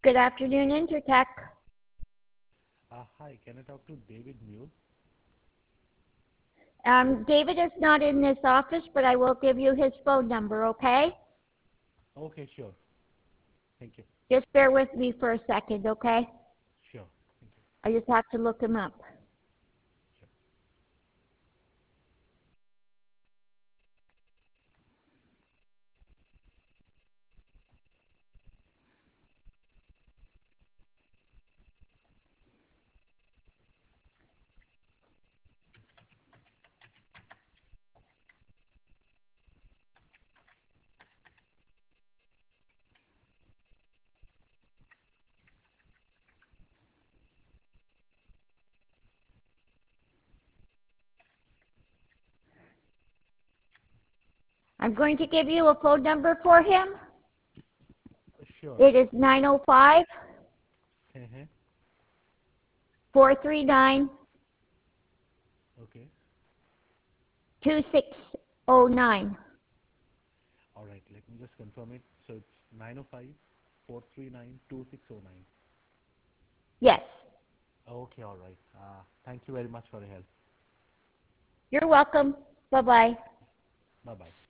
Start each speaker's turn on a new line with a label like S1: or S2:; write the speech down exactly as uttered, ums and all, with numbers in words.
S1: Good afternoon, Intertech.
S2: Uh, hi, can I talk to David Mule?
S1: Um, David is not in this office, but I will give you his phone number, okay?
S2: Okay, sure. Thank you.
S1: Just bear with me for a second, okay?
S2: Sure. Thank you.
S1: I just have to look him up.
S2: Sure.
S1: I'm going to give you a phone number for him.
S2: Sure.
S1: It is nine oh five,
S2: Uh-huh.
S1: four three nine,
S2: Okay.
S1: two six oh nine.
S2: All right. Let me just confirm it. So it's nine oh five, four three nine, two six oh nine.
S1: Yes.
S2: Okay, all right. Uh, thank you very much for your help.
S1: You're welcome. Bye-bye.
S2: Bye-bye.